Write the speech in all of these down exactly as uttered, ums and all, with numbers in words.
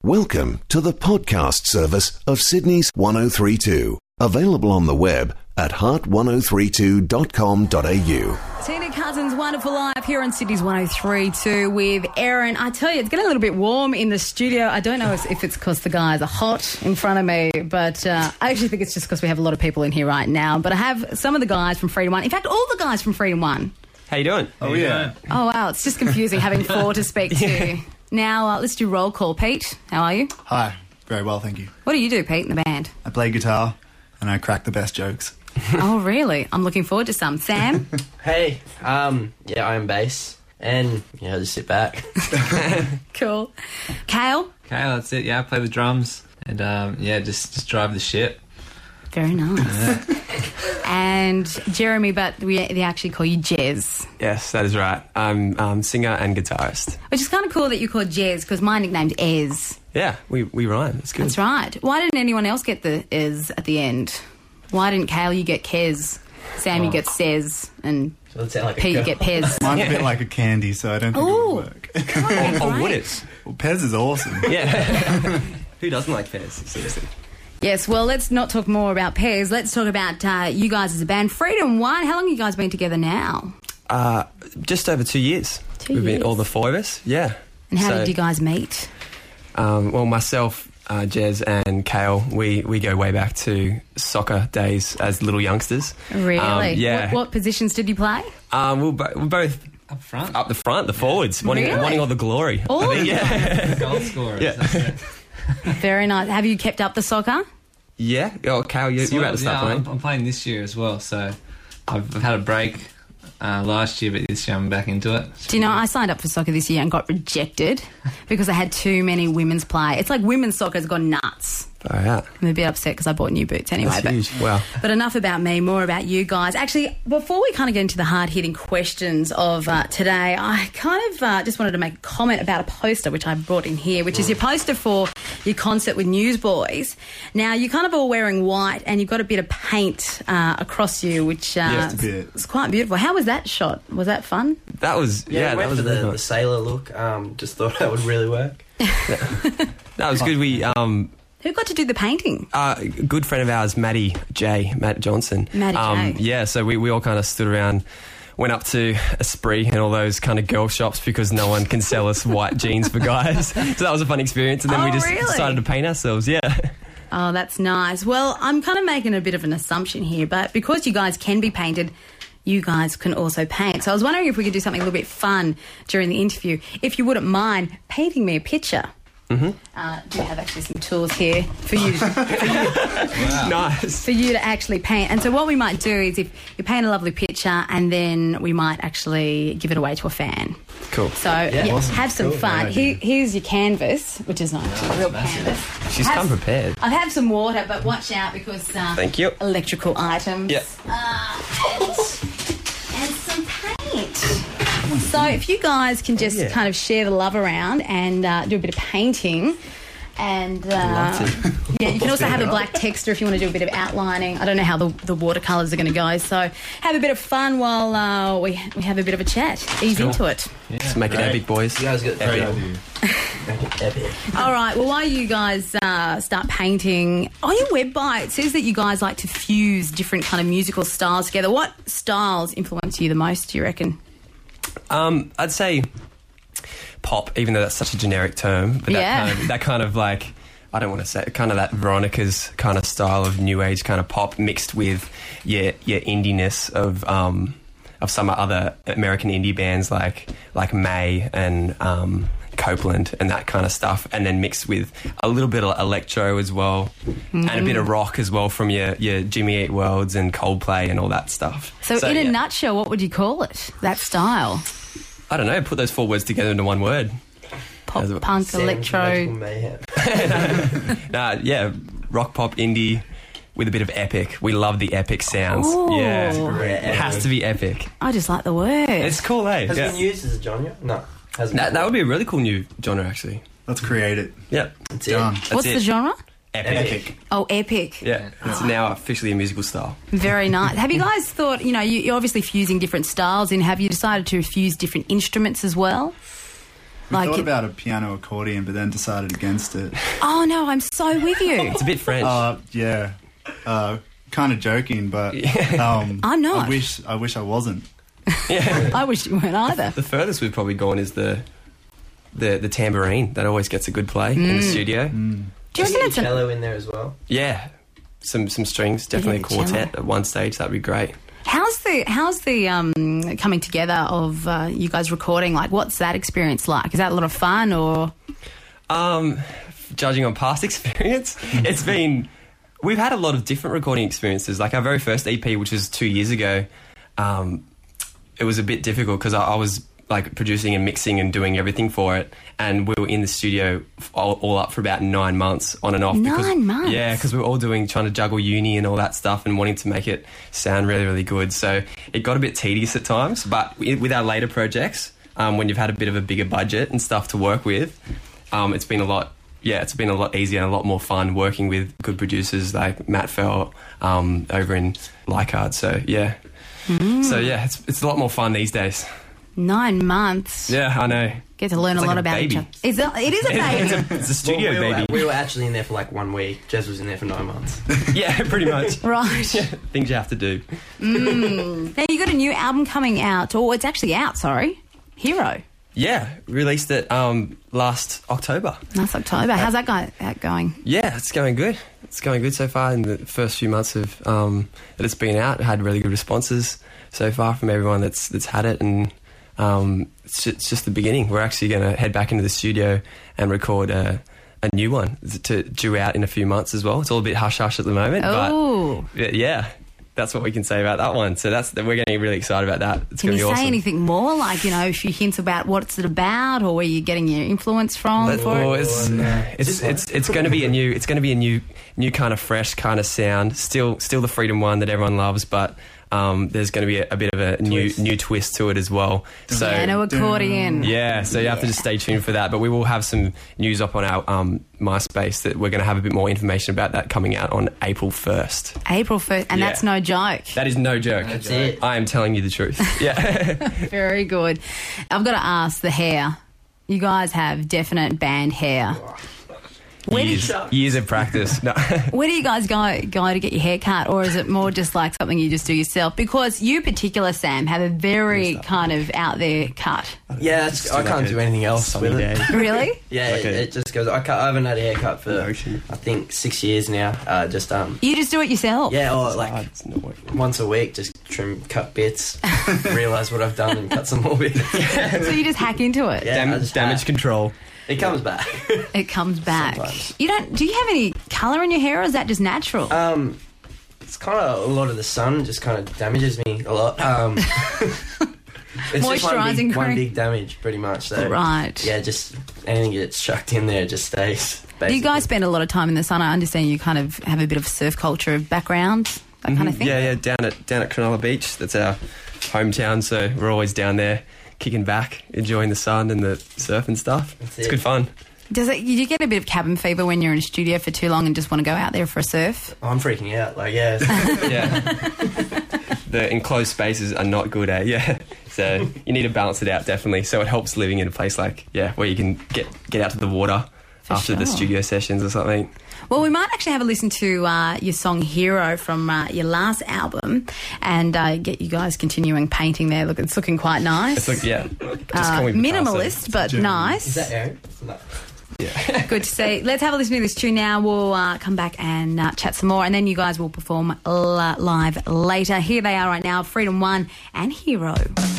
Welcome to the podcast service of Sydney's one oh three point two. Available on the web at heart ten thirty-two dot com dot a u. Tina Cousins' Wonderful Life here on Sydney's one oh three point two with Erin. I tell you, it's getting a little bit warm in the studio. I don't know if, if it's because the guys are hot in front of me, but uh, I actually think it's just because we have a lot of people in here right now. But I have some of the guys from Freedom One. In fact, all the guys from Freedom One. How you doing? Oh, yeah. Oh, wow. It's just confusing having four to speak Yeah. to. Now, uh, let's do roll call. Pete, how are you? Hi. Very well, thank you. What do you do, Pete, in the band? I play guitar and I crack the best jokes. Oh, really? I'm looking forward to some. Sam? Hey, um, yeah, I'm bass, and, you know, just sit back. Cool. Kale? Okay, that's it. Yeah, I play the drums and um, yeah, just just drive the ship. Very nice. And Jeremy, but we they actually call you Jez, Yes, that is right. I'm um, singer and guitarist. which is kind of cool that you called Jez because my nickname's Ez. Yeah, we, we rhyme. It's good. That's right. Why didn't anyone else get the Ez at the end? Why didn't Kale you get Kez, Sam you get Sez, and So it sound like a Pete you girl. get Pez? Mine's a bit like a candy, so I don't think it Ooh. would work. Oh, Oh, great. would it? Well, Pez is awesome. Yeah. Who doesn't like Fez? Seriously. Yes, well, let's not talk more about Pez. Let's talk about uh, you guys as a band. Freedom One, how long have you guys been together now? Uh, just over two years. Two We've years. been all the four of us. Yeah. And how So, did you guys meet? Um, well, myself, uh, Jez, and Kale, we, we go way back to soccer days as little youngsters. Really? Um, yeah. What, what positions did you play? Um, we're, bo- we're both Up front. up the front, the forwards, wanting, Really? wanting all the glory. All I of think, yeah. Goal scorers. Yeah. That's it. Very nice. Have you kept up the soccer? Yeah. Oh, Kale, you, Sort you're about of, to start yeah, playing. I'm, I'm playing this year as well, so I've, I've had a break uh, last year, but this year I'm back into it. Do you know, I signed up for soccer this year and got rejected because I had too many women's play. It's like women's soccer has gone nuts. Oh, yeah. I'm a bit upset because I bought new boots anyway. That's but, huge. Wow. but enough about me, more about you guys. Actually, before we kind of get into the hard-hitting questions of uh, today, I kind of uh, just wanted to make a comment about a poster which I brought in here, which is your poster for your concert with Newsboys. Now, you're kind of all wearing white and you've got a bit of paint uh, across you, which uh, Just a bit. it's quite beautiful. How was that shot? Was that fun? That was, Yeah, yeah, I that went was for really the, the nice. sailor look. Um, just thought that would really work. That was good. We, um, Who got to do the painting? uh, a good friend of ours, Maddie J, Matt Johnson. Matty um, J. Yeah, so we, we all kind of stood around, went up to Esprit and all those kind of girl shops because no one can sell us white jeans for guys. So that was a fun experience. And then Oh, we just really? decided to paint ourselves. Yeah. Oh, that's nice. Well, I'm kind of making a bit of an assumption here, but because you guys can be painted, you guys can also paint. So I was wondering if we could do something a little bit fun during the interview. If you wouldn't mind painting me a picture. Mm-hmm. Uh, do have actually some tools here for you, for you Nice. for you to actually paint. And so what we might do is if you paint a lovely picture and then we might actually give it away to a fan. Cool. So yeah, awesome. have some Cool. fun. Great Here, idea. here's your canvas, which is nice, a real canvas. She's Have- come prepared. I have some water, but watch out because uh, Thank you. electrical items. Yep. Uh, and, and some paint. So if you guys can just Yeah. kind of share the love around and uh, do a bit of painting. And uh, yeah, you can also have a black texture if you want to do a bit of outlining. I don't know how the, the watercolours are going to go. So have a bit of fun while uh, we, we have a bit of a chat. Ease Cool. into it. Let's make it Great. epic, boys. You guys got Great epic. idea. Make it epic. All right, well, while you guys uh, start painting, on your web bio, it says that you guys like to fuse different kind of musical styles together. What styles influence you the most, do you reckon? Um, I'd say pop, even though that's such a generic term. But that, Yeah. kind of, that kind of like, I don't want to say it, kind of that Veronica's kind of style of new age kind of pop mixed with your, your indie-ness of... Um, of some other American indie bands like like May and um, Copeland and that kind of stuff, and then mixed with a little bit of electro as well, and a bit of rock as well from your, your Jimmy Eat Worlds and Coldplay and all that stuff. So, in a yeah. nutshell, what would you call it, that style? I don't know, put those four words together into one word. Pop, As a- punk, Sam's electro. magical mayhem. Nah, yeah, rock, pop, indie with a bit of epic. We love the epic sounds. Ooh. Yeah, Yeah. it has to be epic. I just like the word. It's cool, eh? Has it Yeah. been used as a genre? No. Hasn't That, been. that would be a really cool new genre, actually. Let's create it. Yeah, That's it. Done. that's What's it. the genre? Epic. Epic. Oh, epic. Yeah, it's now officially a musical style. Very nice. Have you guys thought, you know, you, you're obviously fusing different styles in. Have you decided to fuse different instruments as well? We Like thought it- about a piano accordion, but then decided against it. Oh no, I'm so with you. It's a bit French. Uh, yeah, uh, kind of joking, but um, I'm not. I wish I wish I wasn't. yeah. I wish you weren't either. The furthest we've probably gone is the the the tambourine. That always gets a good play in Mm. the studio. Do you Just reckon get it's your a, cello in there as well. Yeah, some some strings, definitely a the cello. quartet at one stage. That'd be great. how's the how's the um, coming together of uh, you guys recording? Like, what's that experience like? Is that a lot of fun or? Um, judging on past experience, it's been. We've had a lot of different recording experiences. Like our very first E P, which was two years ago, um, it was a bit difficult because I, I was like producing and mixing and doing everything for it, and we were in the studio all, all up for about nine months on and off. because, Nine months? Yeah, because we were all doing trying to juggle uni and all that stuff and wanting to make it sound really, really good. So it got a bit tedious at times. But with with our later projects, um, when you've had a bit of a bigger budget and stuff to work with, um, it's been a lot. Yeah, it's been a lot easier and a lot more fun working with good producers like Matt Fell um, over in Leichhardt. So yeah, Mm. so yeah, it's it's a lot more fun these days. Nine months. Yeah, I know. Get to learn It's a like lot a about each baby. other. Is that, it is a It's baby. a, it's a studio Well, we baby. Were, we were actually in there for like one week. Jez was in there for nine months. Yeah, pretty much. Right. Things you have to do. Now, you got a new album coming out, or it's actually out, sorry. Hero. Yeah, released it um, last October. That's October. How's that, guy, that going? Yeah, it's going good. It's going good so far. In the first few months of um, that it's been out, it had really good responses so far from everyone that's that's had it, and um, it's, ju- it's just the beginning. We're actually going to head back into the studio and record a, a new one to due out in a few months as well. It's all a bit hush hush at the moment, Oh. but yeah, that's what we can say about that one. So that's we're getting really excited about that. It's Can going you to be say awesome. anything more? Like, you know, a few hints about what's it about, or where you're getting your influence from But- for oh, it? it's it's it's it's going to be a new it's going to be a new new kind of fresh kind of sound. Still still the Freedom one that everyone loves, but um, there's going to be a, a bit of a new Twist. new twist to it as well. So Piano accordion. yeah, so you have to just stay tuned for that. But we will have some news up on our um, MySpace that we're going to have a bit more information about that coming out on April first. April first, and Yeah. that's no joke. That is no joke. That's it. I am telling you the truth. Yeah. Very good. I've got to ask the hair. You guys have definite band hair. Where do, years, years of practice. No. where do you guys go go to get your hair cut, or is it more just like something you just do yourself? Because you, particular Sam, have a very kind of out there cut. Yeah, it's, I like can't a do anything else sunny with it. day. Really? Yeah, Like it, a- it just goes. I, can't, I haven't had a haircut for Ocean. I think six years now. Uh, just um, You just do it yourself? yeah, or Ah, like it's not working. once a week, just trim, cut bits, realise what I've done, and cut some more bits. So you just hack into it? Yeah, I Dam- just damage have. control. It comes back. It comes back. Sometimes. You don't? Do you have any colour in your hair, or is that just natural? um, it's kind of a lot of the sun just kind of damages me a lot. Um, it's just one Moisturising big, one cream. big damage, pretty much. So Right. yeah, just anything that gets chucked in there just stays. Basically. Do you guys spend a lot of time in the sun? I understand you kind of have a bit of surf culture background, that kind of thing. Yeah, yeah, down at down at Cronulla Beach. That's our hometown, so we're always down there kicking back, enjoying the sun and the surf and stuff. That's It's it. good fun. Does it? You get a bit of cabin fever when you're in a studio for too long and just want to go out there for a surf? I'm freaking out. Like, yeah, Yeah. The enclosed spaces are not good at, yeah. So you need to balance it out, definitely. So it helps living in a place like, yeah, where you can get, get out to the water For after the sure. studio sessions or something. Well, we might actually have a listen to uh, your song "Hero" from uh, your last album, and uh, get you guys continuing painting there. Look, it's looking quite nice. It's like, yeah. Just Uh, call me Picasso. minimalist, but German. nice. is that Aaron? No. Good to see. Let's have a listen to this tune now. We'll uh, come back and uh, chat some more, and then you guys will perform l- live later. Here they are right now, Freedom One and Hero.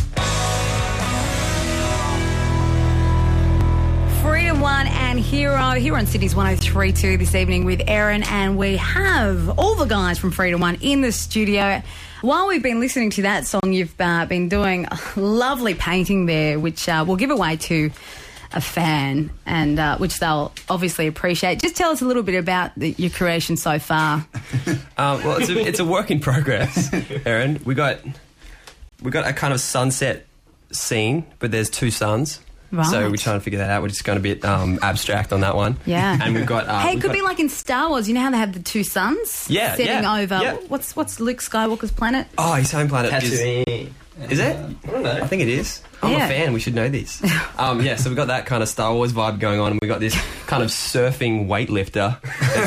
Freedom One and Hero here on Sydney's one oh three point two this evening with Erin, and we have all the guys from Freedom One in the studio. While we've been listening to that song, you've uh, been doing a lovely painting there, which uh, we'll give away to a fan, and uh, which they'll obviously appreciate. Just tell us a little bit about the, your creation so far. Um, well, it's a, it's a work in progress, Erin. We got we got a kind of sunset scene, but there's two suns. Right. So we're trying to figure that out. We're just going a bit um, abstract on that one. Yeah. And we've got... Uh, hey, it we've could got- be like in Star Wars. You know how they have the two suns Yeah, setting yeah, over. yeah. What's what's Luke Skywalker's planet? Oh, his home planet is... Tatooine. Is it? I don't know. I think it is. I'm Yeah. a fan. We should know this. Um, yeah, so we've got that kind of Star Wars vibe going on. We got this kind of surfing weightlifter.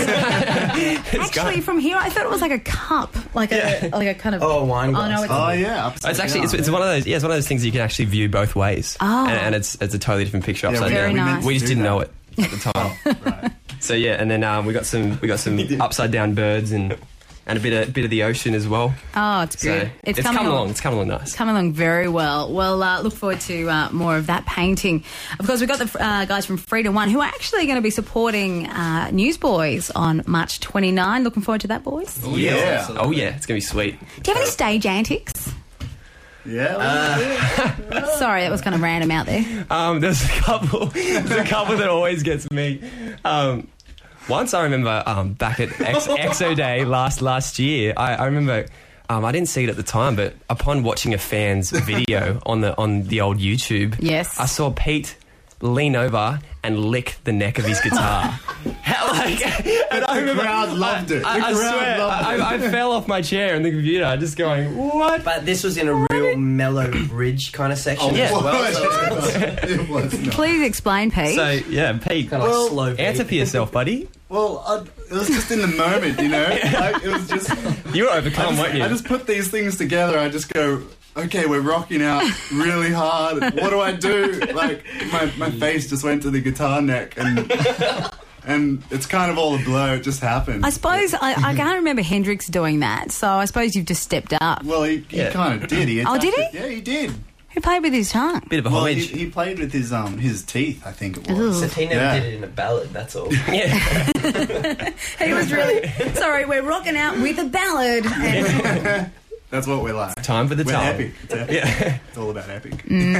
It's Actually, got- from here, I thought it was like a cup, like a like a kind of. Oh, a wine Oh glass. no, it's Oh yeah, upside it's actually it's, down. it's one of those yeah it's one of those things you can actually view both ways. Oh. and, and it's it's a totally different picture Yeah, upside we- Very down. we meant nice. to We just do didn't that. know it at the time. Right. So yeah, and then um, we got some we got some upside down birds and and a bit of bit of the ocean as well. Oh, it's So good. it's, coming along. It's coming along nice. Coming along very well. Well, uh, look forward to uh, more of that painting. Of course, we've got the uh, guys from Freedom One who are actually going to be supporting uh, Newsboys on March twenty-ninth. Looking forward to that, boys. Oh, Yeah. Oh yeah, it's gonna be sweet. Do you have any stage antics? Yeah. Uh, Sorry, that was kind of random out there. Um, there's a couple. There's a couple that always gets me. Um, once I remember um, back at X- Exo Day last last year, I, I remember um, I didn't see it at the time, but upon watching a fan's video on the on the old YouTube, Yes. I saw Pete lean over and lick the neck of his guitar. How, like, and I The remember, crowd loved it. The I, I crowd swear, loved I, it. I, I fell off my chair in the computer, just going, "What?" But this was in a real mellow ridge kind of section Oh, Yeah. as well. it So was. It was not. Please explain, Pete. So yeah, Pete, kind of Well, like slow answer beat. for yourself, buddy. Well, I, it was just in the moment, you know. Like, it was just. You were I overcome, just, weren't you? I just put these things together. I just go, okay, we're rocking out really hard. What do I do? Like, my, my face just went to the guitar neck, and and it's kind of all a blur. It just happened. I suppose I, I can't remember Hendrix doing that, so I suppose you've just stepped up. Well, he, he Yeah. kind of did. He Oh, did attacked he? it. Yeah, he did. Who played with his tongue? Bit of a Well, he, homage. he played with his um his teeth. I think it was. Ooh. Except he never Yeah. did it in a ballad, that's all. Yeah. He was really sorry. We're rocking out with a ballad. And That's what we're like. Time for the We're time. epic. It's epic. Yeah. It's all about epic.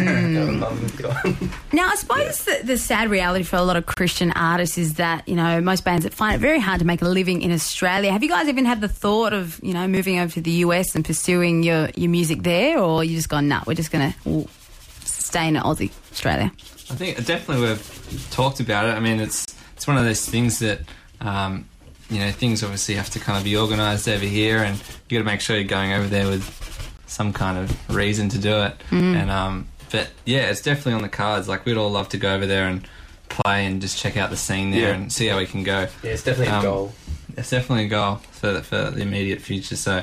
Mm. now, I suppose the, the sad reality for a lot of Christian artists is that you know most bands that find it very hard to make a living in Australia. Have you guys even had the thought of you know moving over to the U S and pursuing your, your music there, or you just gone, nah, we're just going to stay in Aussie, Australia? I think definitely we've talked about it. I mean, it's it's one of those things that um, you know things obviously have to kind of be organised over here, and you got to make sure you're going over there with some kind of reason to do it. And um, but yeah, it's definitely on the cards. Like we'd all love to go over there and play and just check out the scene there Yeah. and see how we can go. Yeah, it's definitely Um, a goal. It's definitely a goal for the, for the immediate future. So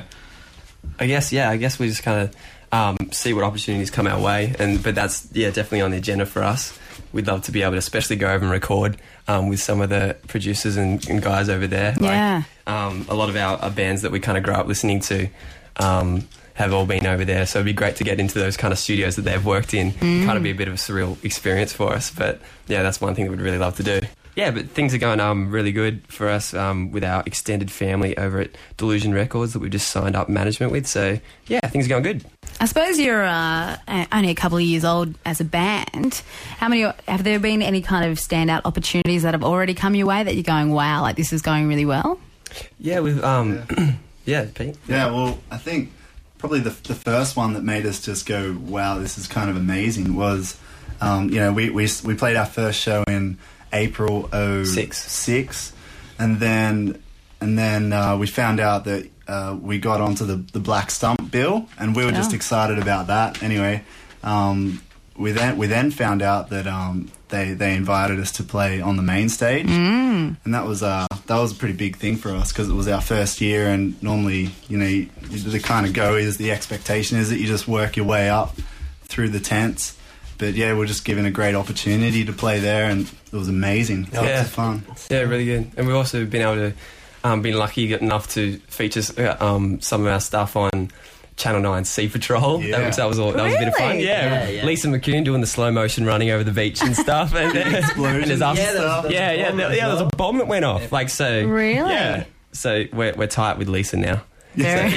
I guess, yeah, I guess we just kind of um, see what opportunities come our way. And But that's, yeah, definitely on the agenda for us. We'd love to be able to especially go over and record um, with some of the producers and, and guys over there. Yeah. Like, um, a lot of our, our bands that we kind of grew up listening to um, have all been over there. So it'd be great to get into those kind of studios that they've worked in. Kind of be a bit of a surreal experience for us. But, yeah, that's one thing that we'd really love to do. Yeah, but things are going um, really good for us um, with our extended family over at Delusion Records that we've just signed up management with. So, yeah, things are going good. I suppose you're uh, only a couple of years old as a band. How many have there been any kind of standout opportunities that have already come your way that you're going, wow, like this is going really well? Yeah, we've um, yeah, Pete. Yeah, well, I think probably the the first one that made us just go, wow, this is kind of amazing was, um, you know, we, we we played our first show in April oh Six. six, and then and then uh, we found out that uh, we got onto the the Black Stump bill, and we were just Oh. excited about that. Anyway, um, we then we then found out that um, they they invited us to play on the main stage, Mm. and that was uh, that was a pretty big thing for us because it was our first year, and normally, you know, you, the kind of go is the expectation is that you just work your way up through the tents. But yeah, we're just given a great opportunity to play there, and it was amazing. Yeah. Lots of fun. Yeah, really good. And we've also been able to, um, been lucky enough to feature uh, um, some of our stuff on Channel nine Sea Patrol. Yeah. That was, that was all. That was a bit of fun. Really? Yeah. Yeah, yeah. Lisa McCune doing the slow motion running over the beach and stuff. And, and there's us. Yeah, there was- there was yeah, a yeah, bomb there, as yeah. There's a well. bomb that went off. Like so. Really? Yeah. So we're we're tight with Lisa now. Very-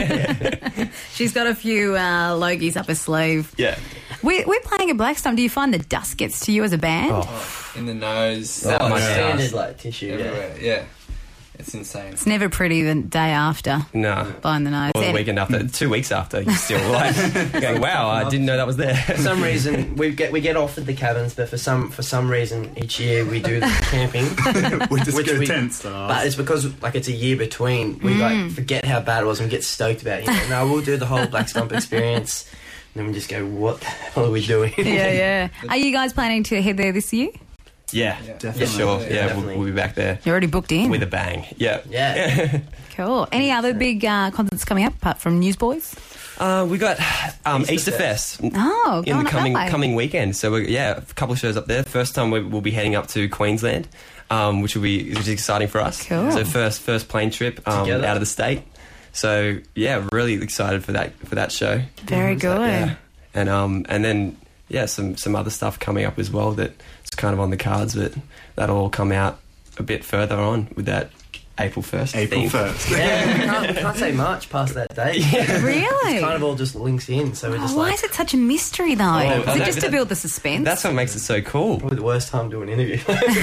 Yeah. She's got a few uh, logies up her sleeve. Yeah. We're, we're playing at Black Stump. Do you find the dust gets to you as a band? Oh, in the nose, Oh, that my much God. Standard dust like tissue, yeah. everywhere. Yeah, it's insane. It's never pretty the day after, no. blowing the nose. Or the Yeah. weekend after, two weeks after, you're still like going, wow, I didn't know that was there. For some reason, we get we get offered the cabins, but for some for some reason each year we do the camping. we just Which go we- tent stars. But it's because like it's a year between. We like forget how bad it was and we get stoked about it. You know, no, we'll do the whole Black Stump experience. then we just go, what the hell are we doing? Yeah, yeah. Are you guys planning to head there this year? Yeah, Definitely. yeah, sure. Yeah, Yeah, definitely. we'll, we'll be back there You're already booked in. with a bang. Yeah. Yeah. Cool. Any other big uh, concerts coming up apart from Newsboys? Uh, we got um, Easter Easter, Fest. Fest, Oh, in going the up coming that way. coming weekend. So we're, yeah, a couple of shows up there. First time we, we'll be heading up to Queensland, um, which will be which is exciting for us. Cool. So first first plane trip um, Together. out of the state. So yeah, really excited for that for that show. Very good. Yeah, and um and then yeah, some some other stuff coming up as well that's kind of on the cards, but that'll all come out a bit further on with that April first. April first. Yeah, we can't, we can't say much past that date. Really? It kind of all just links in, so we're just Oh, why like, is it such a mystery, though? I is it know, just but to build the suspense? That's what makes it so cool. probably the worst time to do an interview.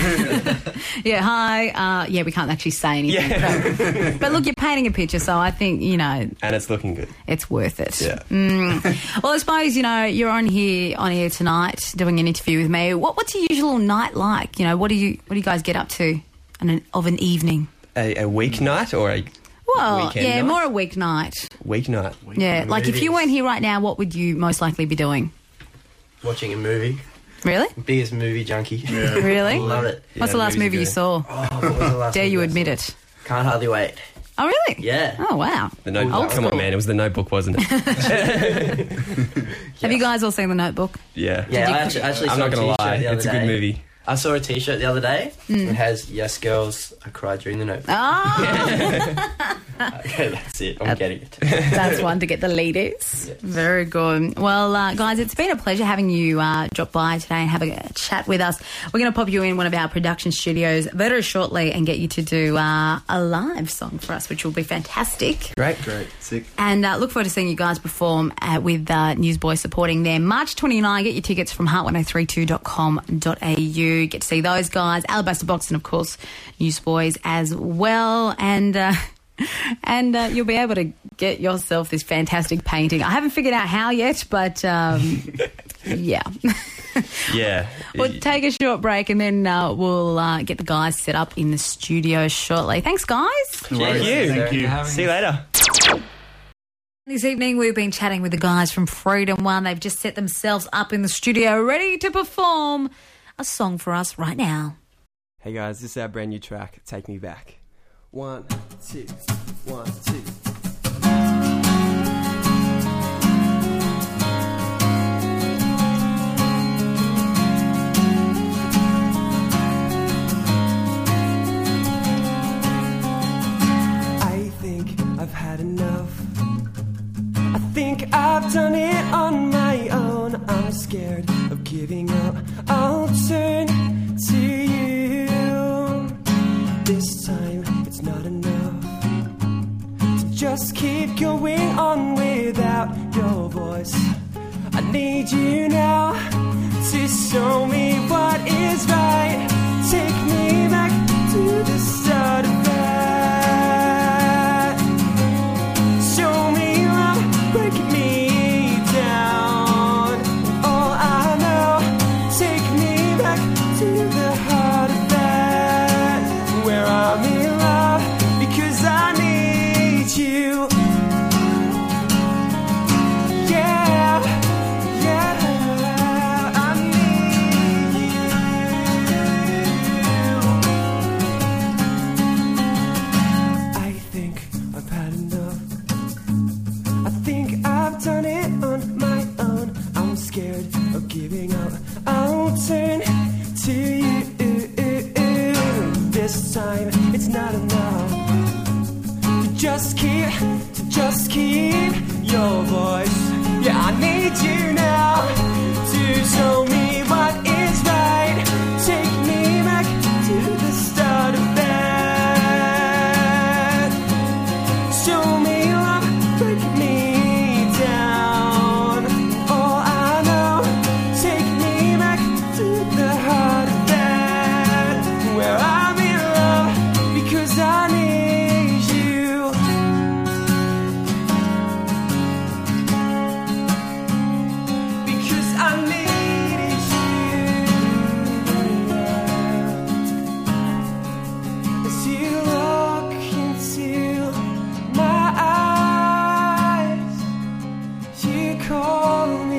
Yeah, hi. Uh, yeah, we can't actually say anything. Yeah. But, but look, you're painting a picture, so I think, you know, And it's looking good. it's worth it. Yeah. Mm. Well, I suppose, you know, you're on here on here tonight doing an interview with me. What, what's your usual night like? You know, what do you what do you guys get up to on an, of an evening? A, a weeknight or a Well, Weekend yeah, night? more a weeknight. weeknight? Yeah, like if you movies. weren't here right now, what would you most likely be doing? Watching a movie. Really? Biggest movie junkie. Really? Love it. What's Yeah, the last movies are movie you good. saw? Oh, what was the last Dare movie you I admit saw? it? Can't hardly wait. Oh, really? Yeah. Oh, wow. The Notebook. Old Come school. on, man. It was The Notebook, wasn't it? Have you guys all seen The Notebook? Yeah. Yeah, you- I actually, actually I'm saw not a going to t-shirt lie. the other It's a day. good movie. I saw a t-shirt the other day. Mm. It has, yes, girls, I cried during the Notebook. Oh, Okay, that's it. I'm getting it. that's one to get the leaders. Yes. Very good. Well, uh, guys, it's been a pleasure having you uh, drop by today and have a chat with us. We're going to pop you in one of our production studios very shortly and get you to do uh, a live song for us, which will be fantastic. Great. Great. Sick. And uh, look forward to seeing you guys perform uh, with uh, Newsboys supporting them. March twenty-ninth, get your tickets from heart ten thirty-two dot com dot a u. Get to see those guys, Alabaster Box and, of course, Newsboys as well. And... Uh, And uh, you'll be able to get yourself this fantastic painting. I haven't figured out how yet, but um, yeah. Yeah. We'll take a short break and then uh, we'll uh, get the guys set up in the studio shortly. Thanks, guys. No worries. you. Thank you. See you later. This evening we've been chatting with the guys from Freedom One. They've just set themselves up in the studio ready to perform a song for us right now. Hey guys, this is our brand new track, Take Me Back. One, two, one, two. I think I've had enough. I think I've done it on my own. I'm scared of giving up. I'll turn to you. This time it's not enough to just keep going on without your voice. I need you now to show me what is right. Take me back to the start of that. Show me love, break me down. All I know, take me back to the heart of that, where I'm in love because I need you. Yeah, yeah, I need you. I think I've had enough. I think I've done it on my own. I'm scared of giving up. I'll turn to you. This time it's not enough to just keep, to just keep your voice. Yeah, I need you now to show me what is right. Take me back to the start of that. Show me love, break me down. All I know, take me back to the heart of that, where I'm in love because I need you. Because I need you. As you look into my eyes, you call me.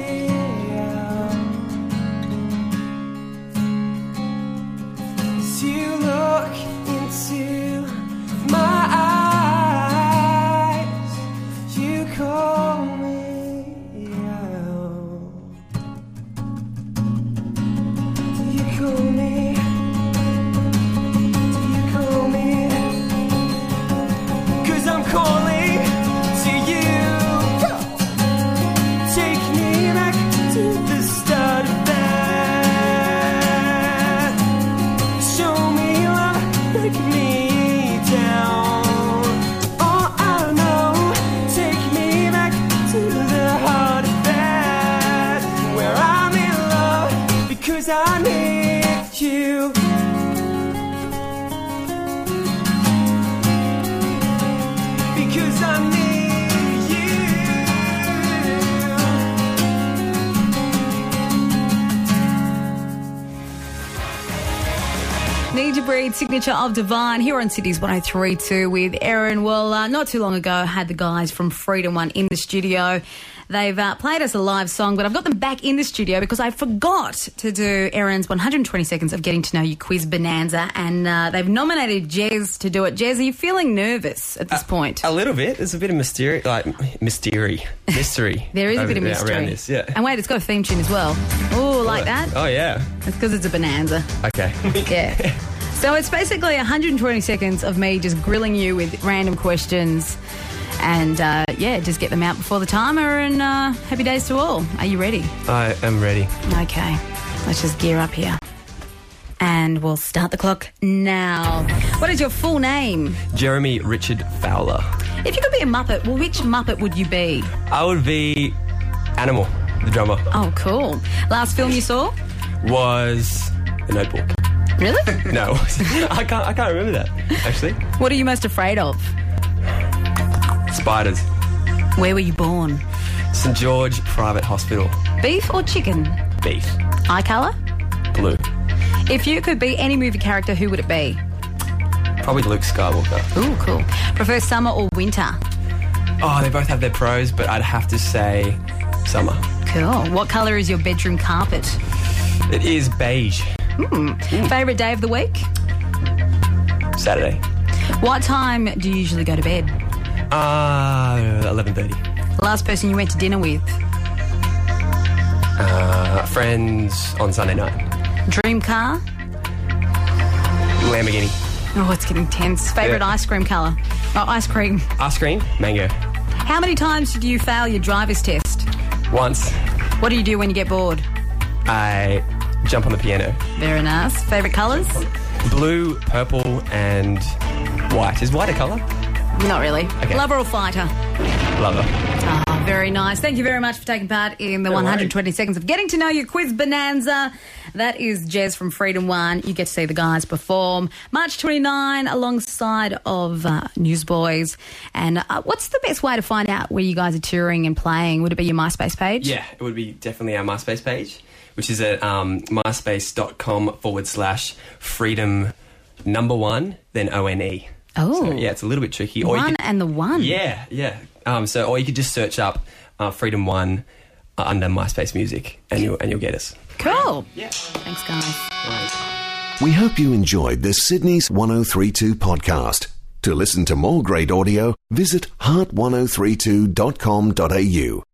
Need to Breathe, signature of Divine, here on Sydney's one oh three point two with Erin. Well, uh, not too long ago, I had the guys from Freedom One in the studio. They've uh, played us a live song, but I've got them back in the studio because I forgot to do Erin's one hundred twenty seconds of Getting to Know You quiz bonanza, and uh, they've nominated Jez to do it. Jez, are you feeling nervous at this a, point? A little bit. There's a bit of mystery, like mystery, mystery. There is a over, bit of mystery around this. Yeah. And wait, it's got a theme tune as well. Oh, like oh, that? Oh yeah. It's because it's a bonanza. Okay. Yeah. So it's basically one hundred twenty seconds of me just grilling you with random questions. And, uh, yeah, just get them out before the timer, and uh, happy days to all. Are you ready? I am ready. Okay, let's just gear up here. And we'll start the clock now. What is your full name? Jeremy Richard Fowler. If you could be a Muppet, well, which Muppet would you be? I would be Animal, the drummer. Oh, cool. Last film you saw? Was The Notebook. Really? No, I can't. I can't remember that, actually. What are you most afraid of? Spiders. Where were you born? Saint George Private Hospital. Beef or chicken? Beef. Eye colour? Blue. If you could be any movie character, who would it be? Probably Luke Skywalker. Ooh, cool. Prefer summer or winter? Oh, they both have their pros, but I'd have to say summer. Cool. What colour is your bedroom carpet? It is beige. Mm. Mm. Favourite day of the week? Saturday. What time do you usually go to bed? Uh, eleven thirty. Last person you went to dinner with? Uh, friends on Sunday night. Dream car? Lamborghini. Oh, it's getting tense. Favourite Yeah. ice cream colour? Oh, ice cream. Ice cream? Mango. How many times did you fail your driver's test? Once. What do you do when you get bored? I jump on the piano. Very nice. Favourite colours? Blue, purple, and white. Is white a colour? Not really. Okay. Lover or fighter? Lover. Oh, very nice. Thank you very much for taking part in the No one hundred twenty worries. seconds of Getting to Know You quiz bonanza. That is Jez from Freedom One. You get to see the guys perform March twenty-ninth alongside of uh, Newsboys. And uh, what's the best way to find out where you guys are touring and playing? Would it be your MySpace page? Yeah, it would be definitely our MySpace page, which is at um, myspace.com forward slash freedom number one, then O N E. Oh. So, yeah, it's a little bit tricky. Or you One could- and the one. Yeah, yeah. Um, so, or you could just search up uh, Freedom One uh, under MySpace Music, and you'll and you'll get us. Cool. Yeah. Thanks, guys. Right. We hope you enjoyed this Sydney's one oh three point two podcast. To listen to more great audio, visit heart ten thirty-two dot com dot a u.